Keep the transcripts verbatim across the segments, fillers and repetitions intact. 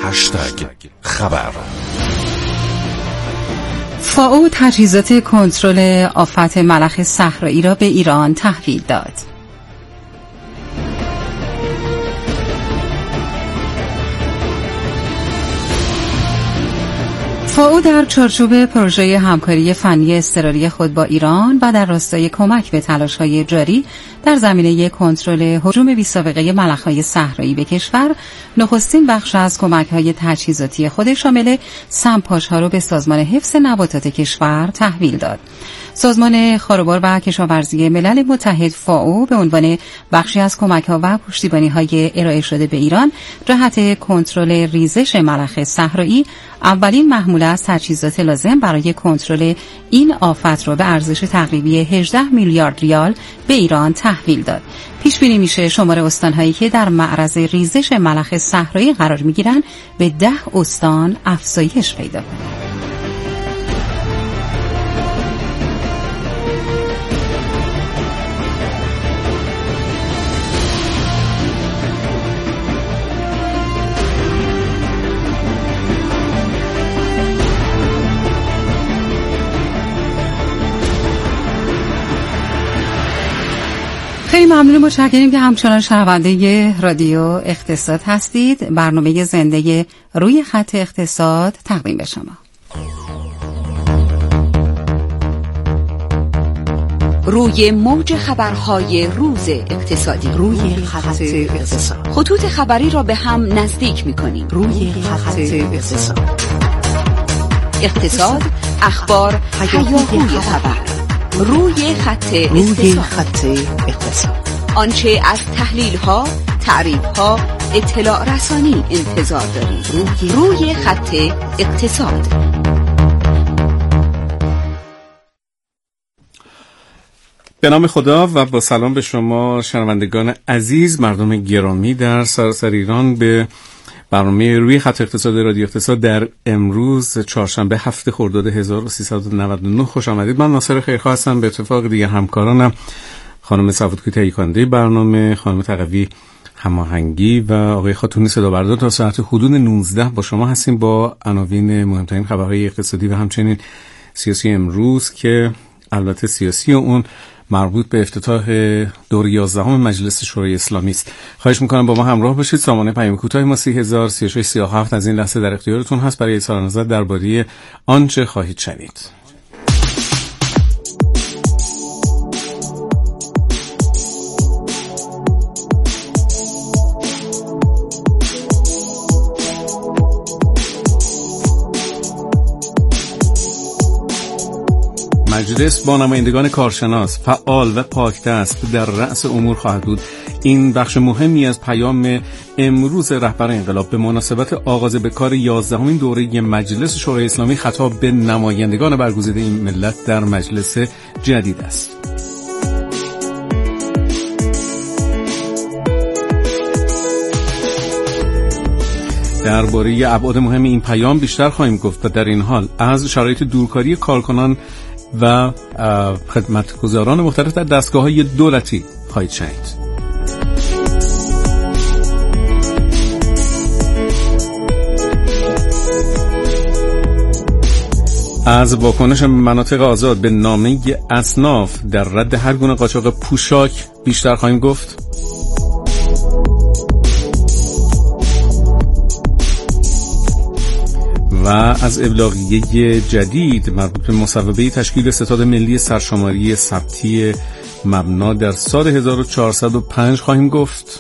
هشتگ خبر. فائو تجهیزات کنترل آفت ملخ صحرایی را به ایران تحویل داد. فائو در چارچوب پروژه همکاری فنی اضطراری خود با ایران و در راستای کمک به تلاش‌های جاری در زمینه کنترل هجوم بی‌سابقه ملخ‌های صحرایی به کشور، نخستین بخش از کمک‌های تجهیزاتی خود شامل سمپاش‌ها را به سازمان حفظ نباتات کشور تحویل داد. سازمان خاروبار و کشاورزی ملل متحد فائو به عنوان بخشی از کمک‌ها و پشتیبانی‌های ارائه شده به ایران جهت کنترل ریزش ملخ صحرایی اولین محموله از تجهیزات لازم برای کنترل این آفت را به ارزش تقریبی هجده میلیارد ریال به ایران تحویل داد. پیش بینی میشه شمار استان‌هایی که در معرض ریزش ملخ صحرایی قرار می‌گیرند به ده استان افزایش پیدا کنند. خیلی ممنون، متشکریم که همچنان شنونده رادیو اقتصاد هستید. برنامه زنده روی خط اقتصاد تقدیم به شما. روی موج خبرهای روز اقتصادی، روی خط اقتصاد، خطوط خبری را به هم نزدیک می‌کنیم. روی خط اقتصاد، اقتصاد، اخبار، هیاهوی خبر. روی خط اقتصاد، آنچه از تحلیل ها، تعریف ها، اطلاع رسانی انتظار دارید. روی, روی خط اقتصاد. به نام خدا و با سلام به شما شنوندگان عزیز، مردم گرامی در سراسر ایران، به برنامه روی خط اقتصاد رادیو اقتصاد در امروز چهارشنبه هفت خرداد هزار و سیصد و نود و نه خوش آمدید. من ناصر خیرخواه هستم. به اتفاق دیگه همکارانم خانم صفوت‌گوی تهیه کننده برنامه، خانم تقوی هماهنگی و آقای خاتونی صدا بردار تا ساعت حدود نوزده با شما هستیم با عناوین مهمترین خبرهای اقتصادی و همچنین سیاسی امروز که البته سیاسی اون مربوط به افتتاح دور یازدهم مجلس شورای اسلامی است. خواهش میکنم با ما همراه باشید. سامانه پیام کوتاه ما سی هزار سی و شش سی و هفت از این لحظه در اختیارتون هست برای اظهار نظر درباره آنچه خواهید شنید. مجلس با نمایندگان کارشناس، فعال و پاکدست در رأس امور خواهد بود. این بخش مهمی از پیام امروز رهبر انقلاب به مناسبت آغاز به کار یازدهمین دوره مجلس شورای اسلامی خطاب به نمایندگان برگزیده این ملت در مجلس جدید است. درباره ابعاد مهم این پیام بیشتر خواهیم گفت و در این حال از شرایط دورکاری کارکنان و خدمتگزاران مختلف در دستگاه‌های دولتی خواهید شنید. از واکنش مناطق آزاد به نامه اصناف در رد هر گونه قاچاق پوشاک بیشتر خواهیم گفت. و از ابلاغیه جدید مربوط به مصوبه تشکیل ستاد ملی سرشماری ثبتی مبنا در سال هزار و چهارصد و پنج خواهیم گفت.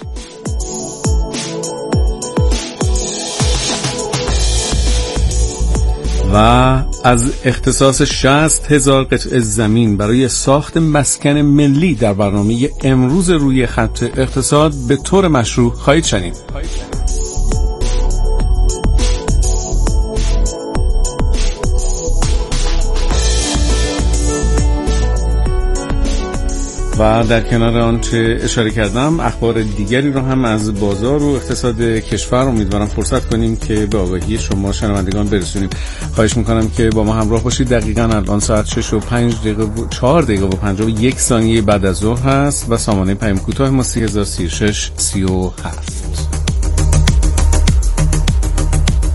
و از اختصاص شصت هزار قطعه زمین برای ساخت مسکن ملی در برنامه امروز روی خط اقتصاد به طور مشروع خواهید شنید. و در کنار آنچه اشاره کردم اخبار دیگری رو هم از بازار و اقتصاد کشور امیدوارم فرصت کنیم که به آگاهی شما شنوندگان برسونیم. خواهش میکنم که با ما همراه باشید. دقیقاً الان ساعت شش و پنج دقیقه و چهار دقیقه و پنجاه و یک ثانیه بعد از ظهر هست و سامانه پیام کوتاه ما سی هزار سی و شش سی و هفت.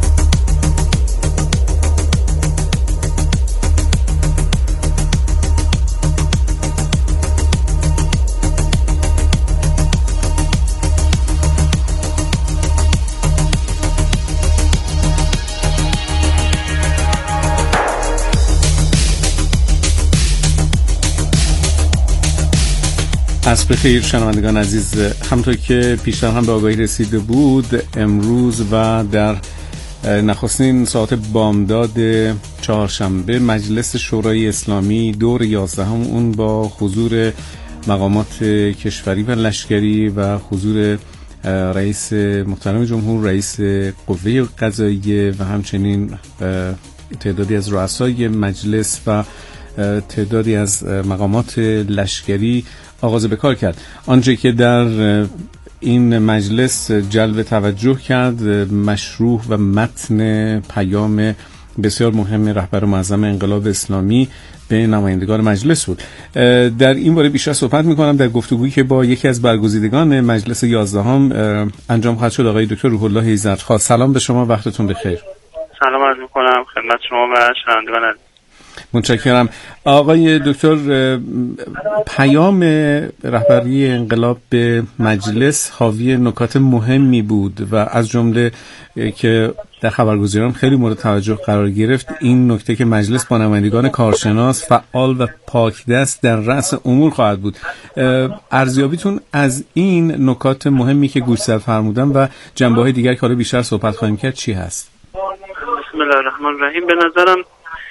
عصر بخیر شنوندگان عزیز، همونطور که پیشتر هم به آگاهی رسیده بود، امروز و در نخستین ساعت بامداد چهارشنبه مجلس شورای اسلامی دور یازدهم اون با حضور مقامات کشوری و لشکری و حضور رئیس محترم جمهور، رئیس قوه قضاییه و همچنین تعدادی از رؤسای مجلس و تعدادی از مقامات لشکری آغاز به کار کرد. آنچه که در این مجلس جلب توجه کرد مشروح و متن پیام بسیار مهم رهبر معظم انقلاب اسلامی به نمایندگان مجلس بود. در این باره بیشتر صحبت میکنم در گفتگویی که با یکی از برگزیدگان مجلس یازدهم انجام خواهد شد، آقای دکتر روح الله ایزدخواه. سلام به شما، وقتتون بخیر. سلام عرض میکنم خدمت شما و شنوندگان عزیز. متشکرم. آقای دکتر، پیام رهبری انقلاب به مجلس حاوی نکات مهمی بود و از جمله که در خبرگزاران خیلی مورد توجه قرار گرفت این نکته که مجلس با نمایندگان کارشناس، فعال و پاکدست در رأس امور خواهد بود. ارزیابیتون از این نکات مهمی که گوشزد فرمودن و جنبه‌های دیگر که حالا بیشتر صحبت خواهیم کرد چی هست؟ بسم الله الرحمن الرحیم. به نظرم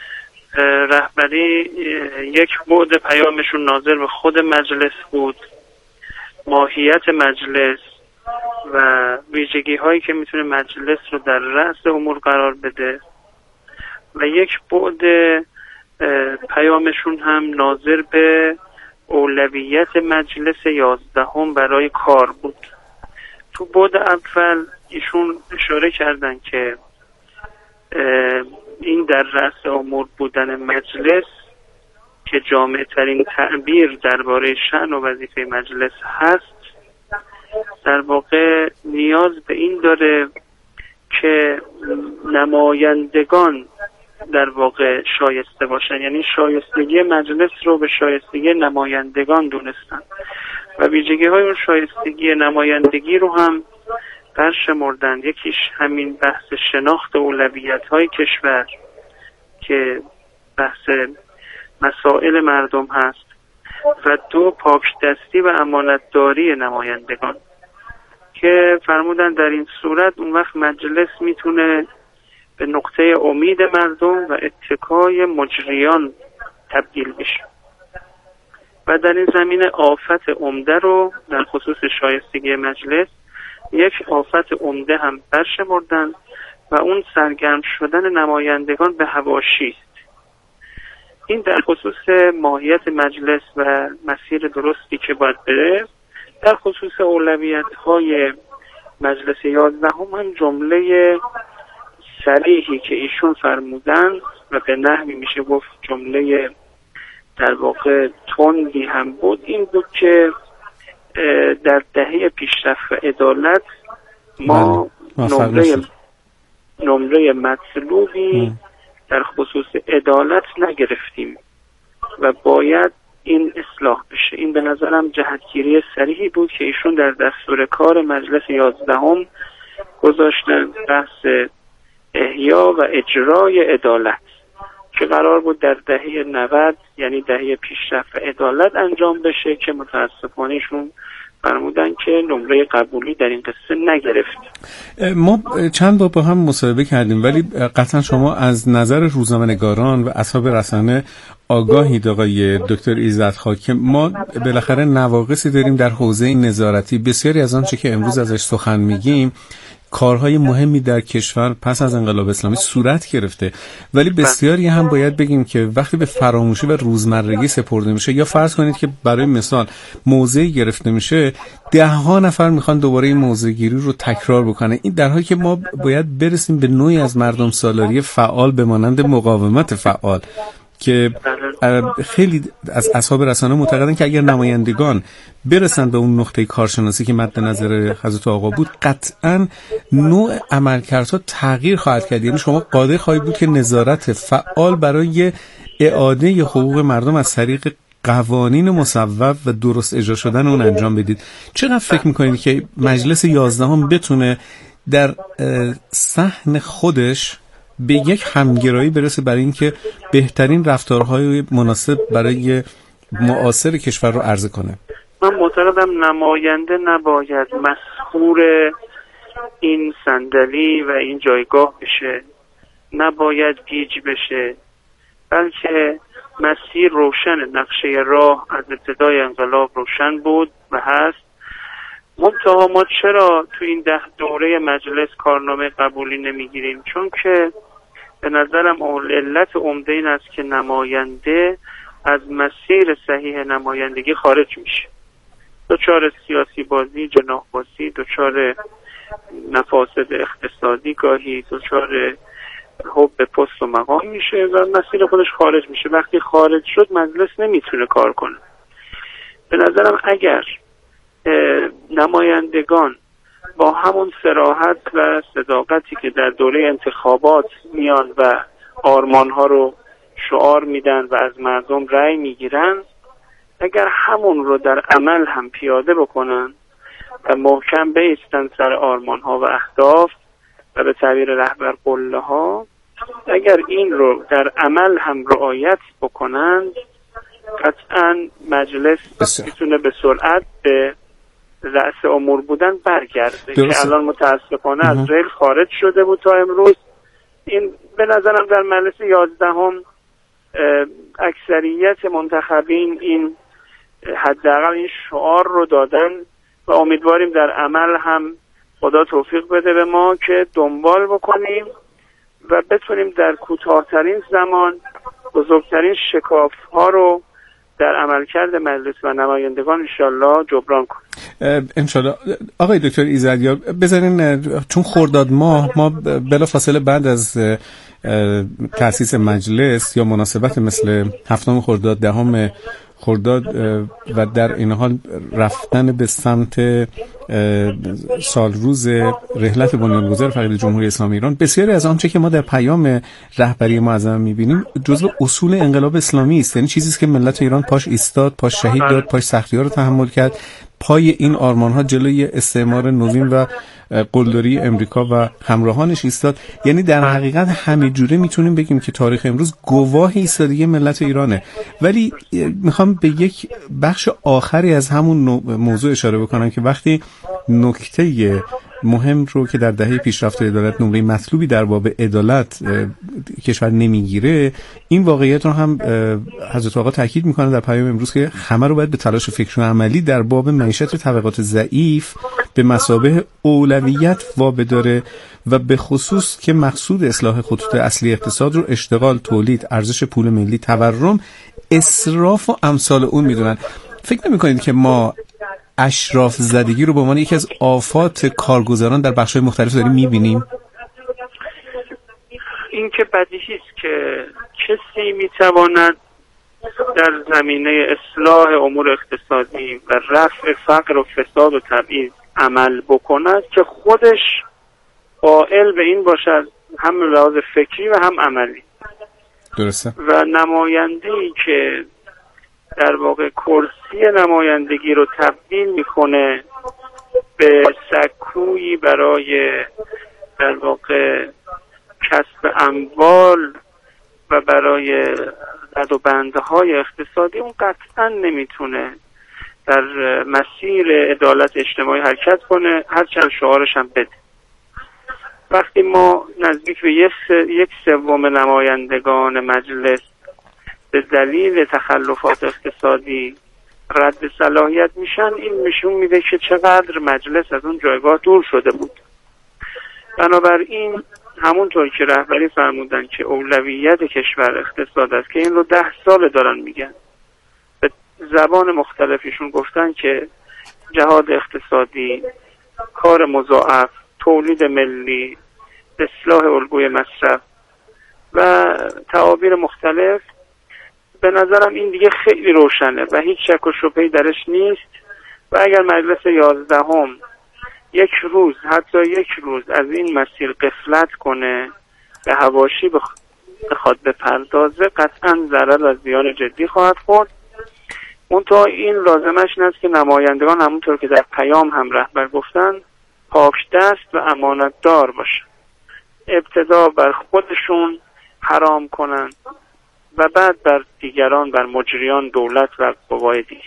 رهبری یک بعد پیامشون ناظر به خود مجلس بود، ماهیت مجلس و ویژگی هایی که میتونه مجلس رو در رأس امور قرار بده، و یک بعد پیامشون هم ناظر به اولویت مجلس یازدهم برای کار بود. تو بعد اول ایشون اشاره کردن که این در رأس امور بودن مجلس که جامع ترین تعبیر درباره شأن و وظیفه مجلس هست، در واقع نیاز به این داره که نمایندگان در واقع شایسته باشن، یعنی شایستگی مجلس رو به شایستگی نمایندگان دونستن و ویژگی های اون شایستگی نمایندگی رو هم برشمردن. یکیش همین بحث شناخت اولویت های کشور که بحث مسائل مردم هست و دو پاکدستی و امانتداری نمایندگان که فرمودن در این صورت اون وقت مجلس میتونه به نقطه امید مردم و اتکای مجریان تبدیل بشه. و در این زمینه آفت عمده رو در خصوص شایستگی مجلس یک آفت عمده هم برشمردن و اون سرگرم شدن نمایندگان به حواشی است. این در خصوص ماهیت مجلس و مسیر درستی که باید بره. در خصوص اولویت‌های مجلس یازدهم هم جمله صریحی که ایشون فرمودن و به نحوی میشه گفت جمله در واقع تندی هم بود، این بود که در دهه پیشرفت و عدالت ما نمره نمره مطلوبی در خصوص عدالت نگرفتیم و باید این اصلاح بشه. این به نظرم جهتگیری صریحی بود که ایشون در دستور کار مجلس یازدهم گذاشتن، بحث احیا و اجرای عدالت که قرار بود در دهه نود یعنی دهه پیشرفت و عدالت انجام بشه که متاسفانه ایشون فرمودن که نمره قبولی در این قصه نگرفت. ما چند بار با هم مصاحبه کردیم ولی قطعا شما از نظر روزنامه‌نگاران و اصحاب رسانه آگاهید آقای دکتر ایزدخواه که ما بالاخره نواقصی داریم در حوزه نظارتی. بسیاری از آنچه که امروز ازش سخن میگیم کارهای مهمی در کشور پس از انقلاب اسلامی صورت گرفته، ولی بسیاری هم باید بگیم که وقتی به فراموشی و روزمرگی سپرده میشه، یا فرض کنید که برای مثال موضعی گرفته میشه ده ها نفر میخوان دوباره این موضع گیری رو تکرار بکنه، این در حالی که ما باید برسیم به نوعی از مردم سالاری فعال به مانند مقاومت فعال که خیلی از اصحاب رسانه معتقدن که اگر نمایندگان برسن به اون نقطه کارشناسی که مد نظر حضرت آقا بود قطعا نوع عملکردها تغییر خواهد کرد. یعنی شما قادر خواهید بود که نظارت فعال برای اعاده حقوق مردم از طریق قوانین مصوب و درست اجرا شدن اون انجام بدید. چقدر فکر میکنید که مجلس یازدهم بتونه در صحن خودش به یک همگرایی برسه برای اینکه بهترین رفتارهای مناسب برای معاصر کشور رو عرضه کنه؟ من معتقدم نماینده نباید مسحور این صندلی و این جایگاه بشه، نباید گیج بشه، بلکه مسیر روشن، نقشه راه از ابتدای انقلاب روشن بود و هست. منتها ما چرا تو این ده دوره مجلس کارنامه قبولی نمیگیریم؟ چون که به نظرم علت عمده این است که نماینده از مسیر صحیح نمایندگی خارج میشه، دچار سیاسی بازی، جناح بازی، دچار مفاسد اقتصادی، گاهی دچار حب پست و مقام میشه و مسیر خودش خارج میشه. وقتی خارج شد مجلس نمیتونه کار کنه. به نظرم اگر نمایندگان با همون صراحت و صداقتی که در دوره انتخابات میان و آرمانها رو شعار میدن و از مردم رأی میگیرن، اگر همون رو در عمل هم پیاده بکنن و محکم بایستن سر آرمانها و اهداف و به تعبیر رهبر قله ها، اگر این رو در عمل هم رعایت بکنند، قطعا مجلس میتونه به سرعت به رأس امور بودن برگرده که الان متاسفانه از ریل خارج شده بود تا امروز. این به نظرم در مجلس یازدهم اکثریت منتخبین این حداقل این شعار رو دادن و امیدواریم در عمل هم خدا توفیق بده به ما که دنبال بکنیم و بتونیم در کوتاه‌ترین زمان بزرگترین شکاف‌ها رو در عملکرد مجلس و نمایندگان انشالله جبران کنیم. انشالله. آقای دکتر ایزدیار بذارین، چون خرداد ماه ما بلافاصله بعد از تأسیس مجلس یا مناسبت مثل هفتم خرداد، دهم خرداد و در این حال رفتن به سمت سال روز رحلت بنیانگذار فقید جمهوری اسلامی ایران، بسیاری از آنچه که ما در پیام رهبری معظم می‌بینیم جزو اصول انقلاب اسلامی است. یعنی چیزی است که ملت ایران پاش ایستاد، پاش شهید داد، پاش سختی‌ها رو تحمل کرد، پای این آرمان‌ها جلوی استعمار نوین و قلدری امریکا و همراهانش ایستاد. یعنی در حقیقت همه جوره میتونیم بگیم که تاریخ امروز گواه ایستادگی ملت ایرانه. ولی میخوام به یک بخش آخری از همون موضوع اشاره بکنم که وقتی نکته مهم رو که در دهه پیشرفت عدالت نمره مطلوبی در باب عدالت کشور نمیگیره، این واقعیت رو هم حضرت آقا تاکید میکنه در پیام امروز که همه رو باید به تلاش فکری و عملی در باب معیشت طبقات ضعیف به مثابه اولویت وابداره و به خصوص که مقصود اصلاح خطوط اصلی اقتصاد رو اشتغال، تولید، ارزش پول ملی، تورم، اسراف و امثال اون میدونن. فکر نمی کنید که ما اشراف زدگی رو به عنوان یکی از آفات کارگزاران در بخش‌های مختلف داریم می‌بینیم؟ این که بدیهی است که کسی می‌تواند در زمینه اصلاح امور اقتصادی و رفع فقر و فساد و تبعیض عمل بکند که خودش قائل به این باشد، هم لحاظ فکری و هم عملی. درسته. و نماینده‌ای که در واقع کرسی نمایندگی رو تبدیل میکنه به سکویی برای در واقع کسب اموال و برای رد و بندهای اقتصادی، اون قطعا نمیتونه در مسیر عدالت اجتماعی حرکت کنه، هرچند شعارش هم بده. وقتی ما نزدیک به یک سوم نمایندگان مجلس به دلیل تخلفات اقتصادی رد صلاحیت میشن، این نشون میده که چقدر مجلس از اون جایگاه دور شده بود. بنابراین همونطور که رهبری فرمودن که اولویت کشور اقتصاد است، که این رو ده سال دارن میگن، به زبان مختلفیشون گفتن که جهاد اقتصادی، کار مضاعف، تولید ملی، اصلاح الگوی مصرف و تعابیر مختلف. به نظرم این دیگه خیلی روشنه و هیچ شک و شبهه‌ای درش نیست و اگر مجلس یازدهم یک روز، حتی یک روز از این مسیر غفلت کنه، به حواشی بخواد بپردازه، قطعا ضرر و زیان جدی خواهد خورد. منتها این لازمش این است که نمایندگان همونطور که در پیام هم رهبر گفتن پاک دست و امانتدار باشن، ابتدا بر خودشون حرام کنن و بعد بر دیگران، بر مجریان، دولت و قوای دیگه.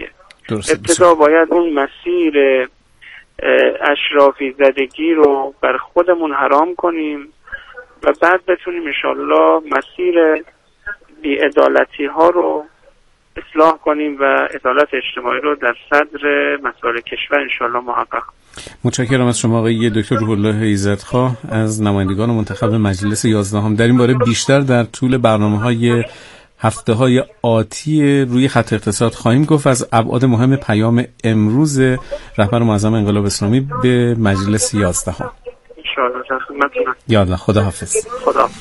ابتدا باید اون مسیر اشرافی زدگی رو بر خودمون حرام کنیم و بعد بتونیم انشالله مسیر بی‌عدالتی ها رو اصلاح کنیم و عدالت اجتماعی رو در صدر مسائل کشور انشالله محقق. متشکرم از شما آقای دکتر روح الله ایزدخواه از نمایندگان منتخب مجلس یازدهم. در این باره بیشتر در طول برنامه‌های هفته‌های آتی روی خط اقتصاد خواهیم گفت. از ابعاد مهم پیام امروز رهبر معظم انقلاب اسلامی به مجلس یازدهم. ان شاء الله در خدمتتونم. یالا خداحافظ. خداحافظ.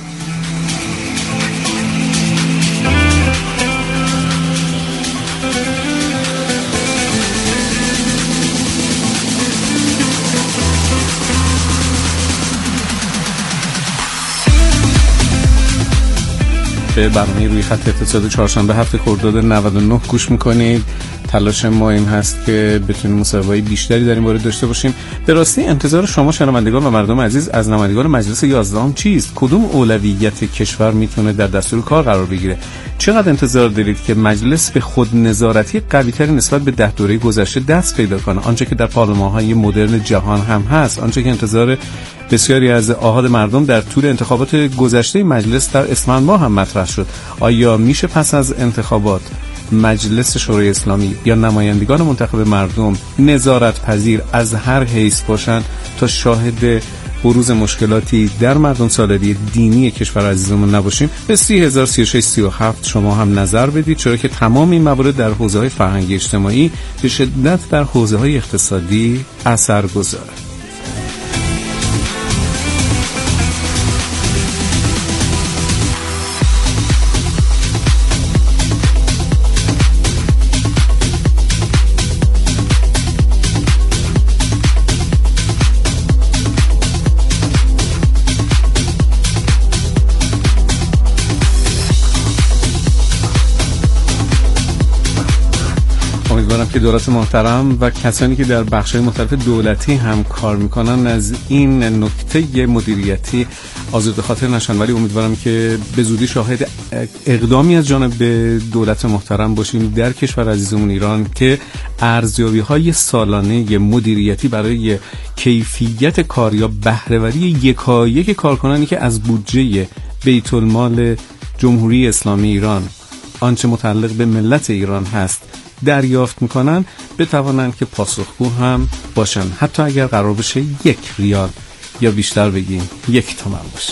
به برنامه روی خط اقتصاد چهارشنبه هفته خرداد نود و نه گوش میکنید. تلاش ما این هست که بتونیم مصاحبه‌های بیشتری در این باره داشته باشیم. به راستی انتظار شما شنوندگان و مردم عزیز از نمایندگان مجلس یازدهم چیست؟ کدوم اولویت کشور میتونه در دستور کار قرار بگیره؟ چقدر انتظار دارید که مجلس به خود نظارتی قوی‌تری نسبت به ده دوره گذشته دست پیدا کنه؟ آنچه که در پارلمان‌های مدرن جهان هم هست، آنچه که انتظار بسیاری از آحاد مردم در طول انتخابات گذشته مجلس در اسفند ماه هم مطرح شد. آیا میشه پس از انتخابات مجلس شورای اسلامی یا نمایندگان منتخب مردم نظارت پذیر از هر حیث باشند تا شاهد بروز مشکلاتی در مردم سالاری دینی کشور عزیزمون نباشیم؟ به سی هزار سی و شش سی و هفت شما هم نظر بدید، چرا که تمام این موارد در حوزه‌های فرهنگی اجتماعی به شدت در حوزه‌های اقتصادی اثر گذاره. امیدوارم که دولت محترم و کسانی که در بخش‌های مختلف دولتی هم کار میکنن از این نکته مدیریتی آزرده خاطر نشن، ولی امیدوارم که به زودی شاهد اقدامی از جانب دولت محترم باشیم در کشور عزیزمون ایران که ارزیابی‌های سالانه مدیریتی برای کیفیت کار یا بهره‌وری یکایک کارکنانی که از بودجه بیت المال جمهوری اسلامی ایران آنچه متعلق به ملت ایران هست دریافت میکنن بتوانند که پاسخگو هم باشن، حتی اگر قرار بشه یک ریال یا بیشتر بگیم یک تومن باشه.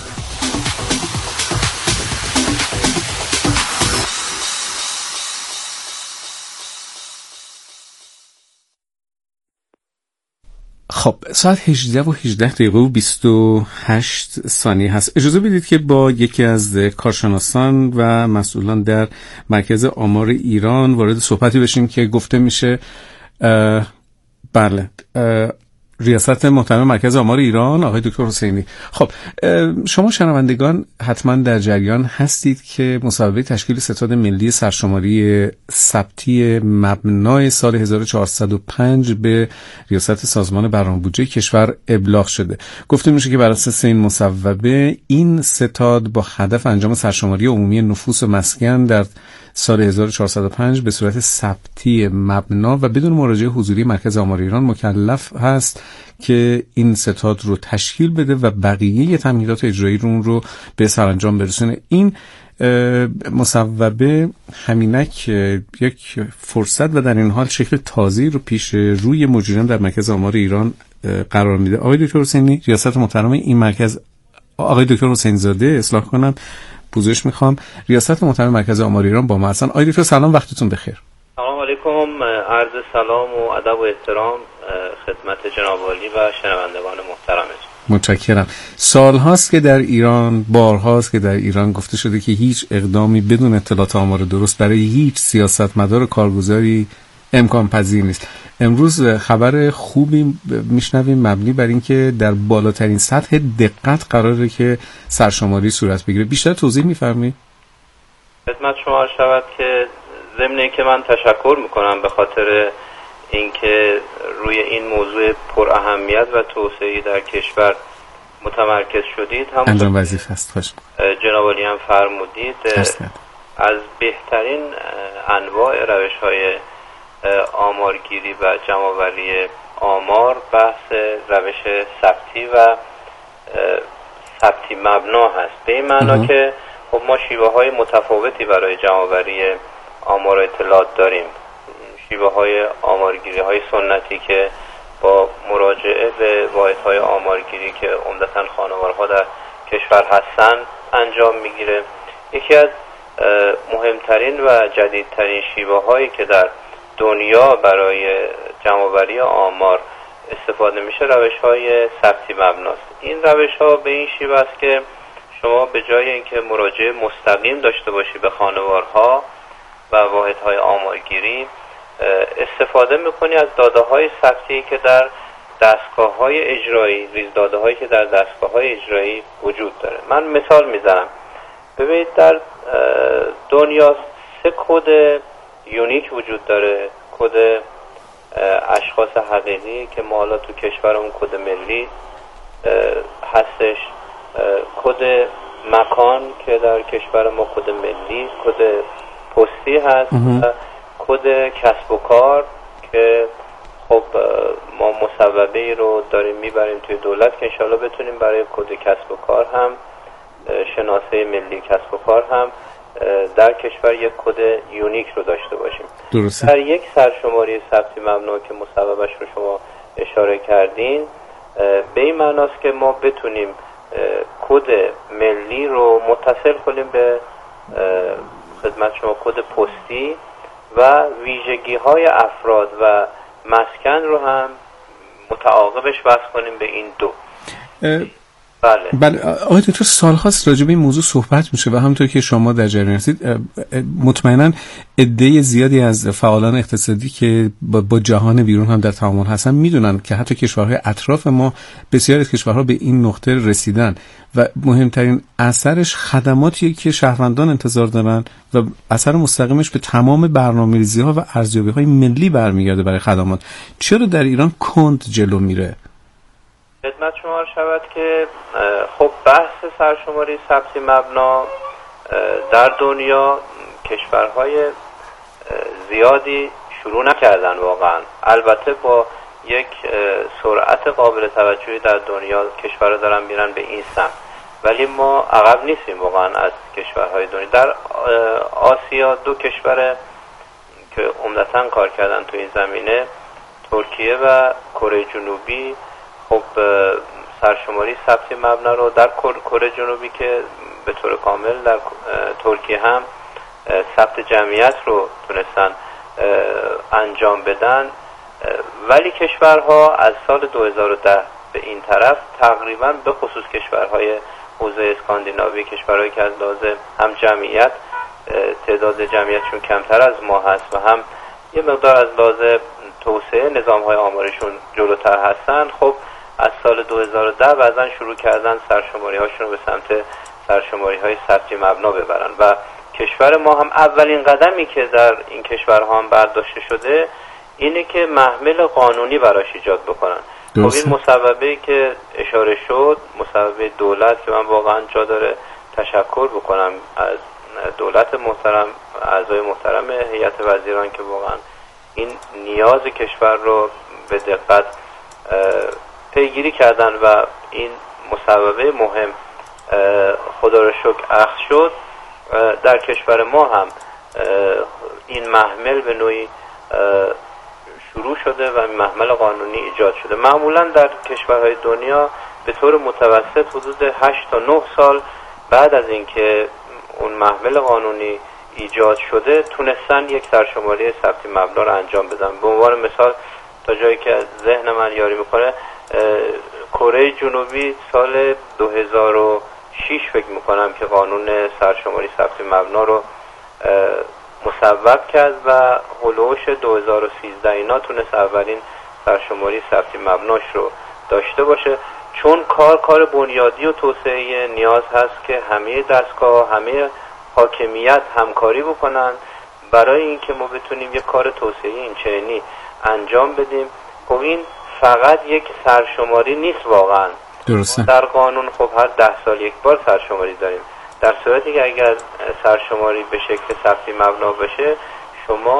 خب ساعت هجده و هجده دقیقه و بیست و هشت ثانیه هست. اجازه بدید که با یکی از کارشناسان و مسئولان در مرکز آمار ایران وارد صحبتی بشیم که گفته میشه بله ریاست محترم مرکز آمار ایران آقای دکتر حسینی. خب شما شنوندگان حتما در جریان هستید که مصوبه تشکیل ستاد ملی سرشماری ثبتی مبنای سال هزار و چهارصد و پنج به ریاست سازمان برنامه بودجه کشور ابلاغ شده. گفته میشه که بر اساس این مصوبه این ستاد با هدف انجام سرشماری عمومی نفوس و مسکن در سال هزار و چهارصد و پنج به صورت ثبتی مبنا و بدون مراجعه حضوری مرکز آمار ایران مکلف هست که این ستاد رو تشکیل بده و بقیه تمهیدات اجرایی رو اون رو به سرانجام برسونه. این مصوبه همینک یک فرصت و در این حال شکل تازه‌ای رو پیش روی مجریان در مرکز آمار ایران قرار میده. آقای دکتر حسینی، ریاست محترم این مرکز، آقای دکتر حسین زاده اصلاح کنم پوزش میخوام، ریاست محترم مرکز آمار ایران با ما هستن. آقای دکتر سلام، وقتتون بخیر. سلام علیکم، عرض سلام و ادب و احترام خدمت جناب عالی و شنوندگان محترمتون. متشکرم. سال هاست که در ایران، بار هاست که در ایران گفته شده که هیچ اقدامی بدون اطلاعات آمار درست برای هیچ سیاستمدار و کارگزاری امکان پذیر نیست. امروز خبر خوبی میشنویم مبنی بر اینکه در بالاترین سطح دقت قراره که سرشماری صورت بگیره. بیشتر توضیح میفرمایید؟ خدمت شما شود که ضمن اینکه من تشکر میکنم به خاطر اینکه روی این موضوع پر اهمیت و توسعه‌ای در کشور متمرکز شدید، هم انجام وظیفه است. خوش جناب عالی هم فرمودید از بهترین انواع روش‌های آمارگیری و جمع‌آوری آمار بحث روش ثبتی و ثبتی مبنا هست، به این معنا که خب ما شیوه های متفاوتی برای جمع‌آوری آمار و اطلاعات داریم. شیوه های آمارگیری های سنتی که با مراجعه به واحدهای آمارگیری که عمدتاً خانوارها در کشور هستن انجام میگیره. یکی از مهمترین و جدیدترین شیوه هایی که در دنیا برای جمع‌آوری آمار استفاده میشه روش های ثبتی مبناست. این روش ها به این شیوه است که شما به جای اینکه مراجعه مستقیم داشته باشی به خانوارها و واحدهای آمارگیری، استفاده میکنی از داده های ثبتی که در دستگاه های اجرایی، ریز داده هایی که در دستگاه های اجرایی وجود داره. من مثال میزنم. ببینید در دنیا سه کد یونیک وجود داره. کد اشخاص حقیقی که ما حالا تو کشورمون کد ملی هستش، کد مکان که در کشور ما کد ملی، کد پستی هست، کد کسب و کار که خب ما مصوبه ای رو داریم میبریم توی دولت که انشالله بتونیم برای کد کسب و کار هم، شناسه ملی کسب و کار هم در کشور یک کد یونیک رو داشته باشیم. درسته. در یک سرشماری ثبتی مبنا که مصوبه‌اش رو شما اشاره کردین، به این معناست که ما بتونیم کد ملی رو متصل کنیم به خدمت شما کد پستی و ویژگی های افراد و مسکن رو هم متعاقبش وصل کنیم به این دو. بله بله آقای دکتر، سال‌هاست راجع به این موضوع صحبت میشه و همونطور که شما در جریان هستید مطمئناً عده زیادی از فعالان اقتصادی که با جهان بیرون هم در تعامل هستن میدونن که حتی کشورهای اطراف ما، بسیاری از کشورها به این نقطه رسیدن و مهمترین اثرش خدماتیه که شهروندان انتظار دارن و اثر مستقیمش به تمام برنامه‌ریزی‌ها و ارزیابی‌های ملی برمیگرده برای خدمات. چرا در ایران کند جلو میره؟ خدمت شما شود که خب بحث سرشماری ثبتی مبنا در دنیا کشورهای زیادی شروع نکردن واقعا. البته با یک سرعت قابل توجهی در دنیا کشورها دارن میرن به این سمت، ولی ما عقب نیستیم واقعا از کشورهای دنیا. در آسیا دو کشور که عمدتاً کار کردن تو این زمینه، ترکیه و کره جنوبی، خب سرشماری ثبتی مبنا رو در کره جنوبی که به طور کامل در ترکیه هم ثبت جمعیت رو تونستن انجام بدن، ولی کشورها از سال دو هزار و ده به این طرف تقریبا به خصوص کشورهای حوزه اسکاندیناوی، کشورهایی که از لحاظ هم جمعیت تعداد جمعیتشون کمتر از ما هست و هم یه مقدار از لحاظ توسعه نظام‌های آماریشون جلوتر هستن، خب از سال دو هزار و ده بعضن شروع کردن سرشماری هاشون رو به سمت سرشماری های ثبتی مبنا ببرن و کشور ما هم اولین قدمی که در این کشورها هم برداشته شده اینه که محمل قانونی براش ایجاد بکنن. خب این مصوبه‌ای که اشاره شد، مصوبه دولت که من واقعا جا داره تشکر بکنم از دولت محترم، اعضای محترم هیئت وزیران که واقعا این نیاز کشور رو به دقت پیگیری کردن و این مصوبه مهم خدا رو شکر اخذ شد. در کشور ما هم این محمل به نوعی شروع شده و محمل قانونی ایجاد شده. معمولا در کشورهای دنیا به طور متوسط حدود هشت تا نه سال بعد از اینکه اون محمل قانونی ایجاد شده تونستن یک سرشماری ثبتی مبنا رو انجام بدن. به عنوان مثال تا جایی که ذهن من یاری میکنه، کره جنوبی سال دو هزار و شش فکر میکنم که قانون سرشماری ثبتی مبنا رو مصوب کرد و هلوش دو هزار و سیزده اینا تونست اولین سرشماری ثبتی مبناش رو داشته باشه، چون کار کار بنیادی و توسعه نیاز هست که همه دستگاه، همه حاکمیت همکاری بکنن برای اینکه ما بتونیم یک کار توسعه این چنینی انجام بدیم. خب این فقط یک سرشماری نیست واقعا. درسته. در قانون خب هر ده سال یک بار سرشماری داریم، در صورتی که اگر سرشماری به شکل ثبتی مبنا بشه شما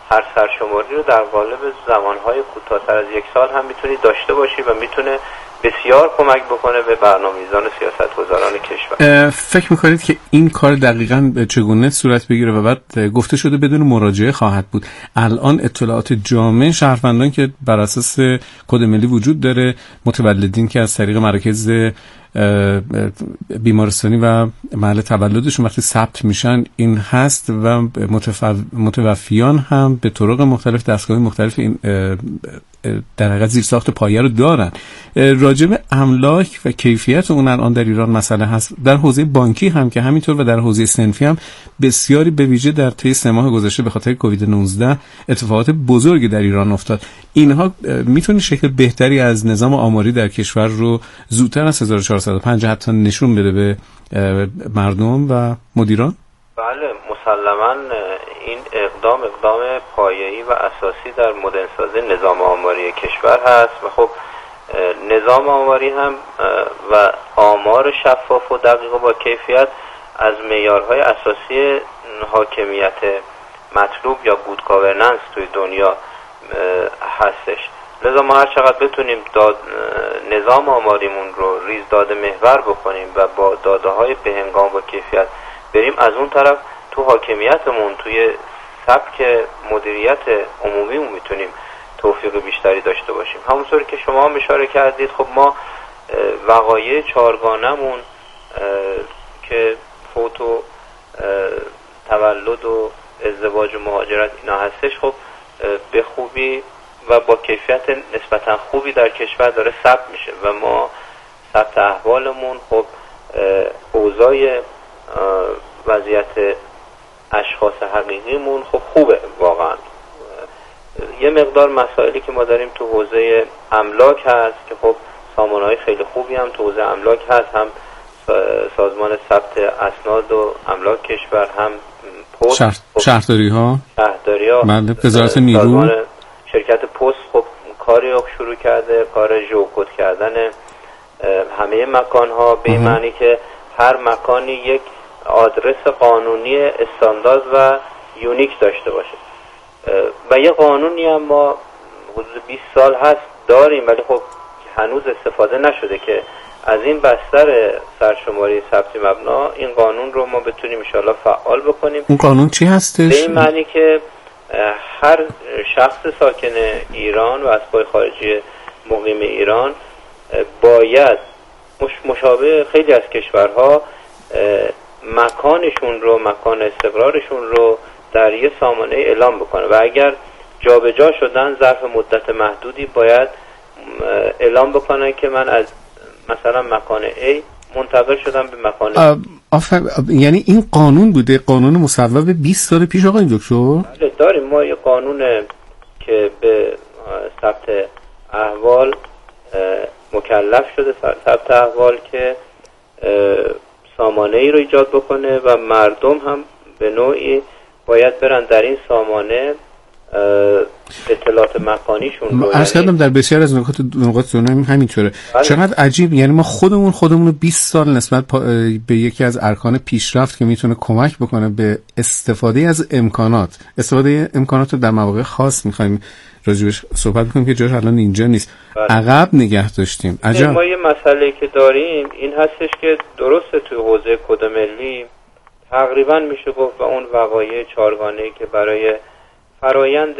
هر سرشماری رو در قالب زمانهای کوتاه‌تر از یک سال هم میتونی داشته باشی و میتونه بسیار کمک بکنه به برنامه‌ریزان و سیاستگزاران کشور. فکر میکنید که این کار دقیقاً چگونه صورت بگیره و بعد گفته شده بدون مراجعه خواهد بود؟ الان اطلاعات جامع شهروندان که بر اساس کد ملی وجود داره، متولدین که از طریق مراکز بیمارستانی و محل تولدشون وقتی ثبت میشن این هست و متوفیان هم به طرق مختلف دستگاه مختلف این در حقیقت زیرساخت پایه رو دارن. راجع به املاک و کیفیت اون الان در ایران مسئله هست، در حوزه بانکی هم که همینطور و در حوزه صنفی هم بسیاری به ویژه در طی سه ماه گذشته به خاطر کووید نوزده اتفاقات بزرگی در ایران افتاد. اینها میتونه شکل بهتری از نظام آماری در کشور رو زودتر از هزار و چهارصد و پنج حتی نشون بده به مردم و مدیران؟ بله مسلماً این اقدام اقدام پایه‌ای و اساسی در مدرن‌سازی نظام آماری کشور هست و خب نظام آماری هم و آمار شفاف و دقیق و با کیفیت از معیارهای اساسی حاکمیت مطلوب یا گود گاورننس توی دنیا هستش. لذا ما هر چقدر بتونیم داد نظام آماریمون رو ریز داده محور بکنیم و با داده های بهنگام و کیفیت بریم، از اون طرف تو حاکمیتمون توی سبک مدیریت عمومیمون میتونیم توفیق بیشتری داشته باشیم. همونطور که شما هم اشاره کردید خب ما وقایع چهارگانمون که فوت و تولد و ازدواج و مهاجرت اینا هستش خب به خوبی و با کیفیت نسبتا خوبی در کشور داره ثبت میشه و ما ثبت احوالمون خب اوضاع وضعیت اشخاص حقیقیمون خب خوبه واقعا. یه مقدار مسائلی که ما داریم تو حوزه املاک هست که خب سامانه‌های خیلی خوبی هم تو حوزه املاک هست، هم سازمان ثبت اسناد و املاک کشور، هم پست شهر... خب شهرداری ها شهرداری ها بله وزارت نیرو، شرکت پست خب کاری رو شروع کرده، کار ژئوکد کردن همه مکان ها به این معنی که هر مکانی یک آدرس قانونی استاندارد و یونیک داشته باشه و یه قانونی هم ما حدود بیست سال هست داریم ولی خب هنوز استفاده نشده که از این بستر سرشماری ثبت مبنا این قانون رو ما بتونیم ان شاءالله فعال بکنیم. اون قانون چی هستش؟ به این معنی که هر شخص ساکن ایران و از پای خارجی مقیم ایران باید مشابه خیلی از کشورها مکانشون رو، مکان استقرارشون رو در یه سامانه اعلام بکنه و اگر جابجا شدن ظرف مدت محدودی باید اعلام بکنن که من از مثلا مکان A منتقل شدم به مکان آفر... یعنی این قانون بوده، قانون مصوب بیست سال پیش آقای دکتر؟ بله داریم ما یه قانون که به ثبت احوال مکلف شده، ثبت احوال که سامانه ای رو ایجاد بکنه و مردم هم به نوعی باید برن در این سامانه اطلاعات مکانیشون رو. عرض کردم در بسیار از نقاط نقاط دنیا همینطوره. چقدر عجیب، یعنی ما خودمون خودمون رو بیست سال نسبت به یکی از ارکان پیشرفت که میتونه کمک بکنه به استفاده از امکانات، استفاده امکانات رو در مواقع خاص میخوایم راجبش صحبت بکنیم که جاش الان اینجا نیست، عقب نگه داشتیم. عجب. ما یه مسئله که داریم این هستش که درسته توی حوزه کد ملی تقریبا میشه گفت و اون وقایع چهارگانه‌ای که برای فرایند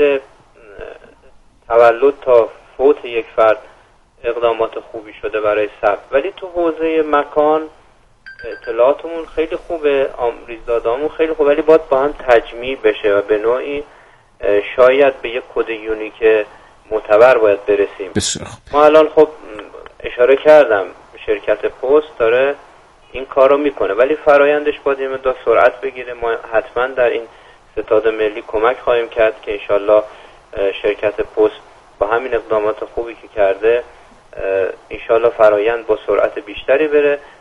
تولد تا فوت یک فرد اقدامات خوبی شده برای ثبت، ولی تو حوزه مکان اطلاعاتمون خیلی خوبه، ریزدادامون خیلی خوبه ولی باید با هم تجمیع بشه و به نوعی شاید به یک کد یونیک معتبر باید برسیم. بسیار. ما الان خب اشاره کردم شرکت پست داره این کار رو میکنه ولی فرایندش باید یه مقدار سرعت بگیره. ما حتما در این ستاد ملی کمک خواهیم کرد که انشالله شرکت پست با همین اقدامات خوبی که کرده انشالله فرایند با سرعت بیشتری بره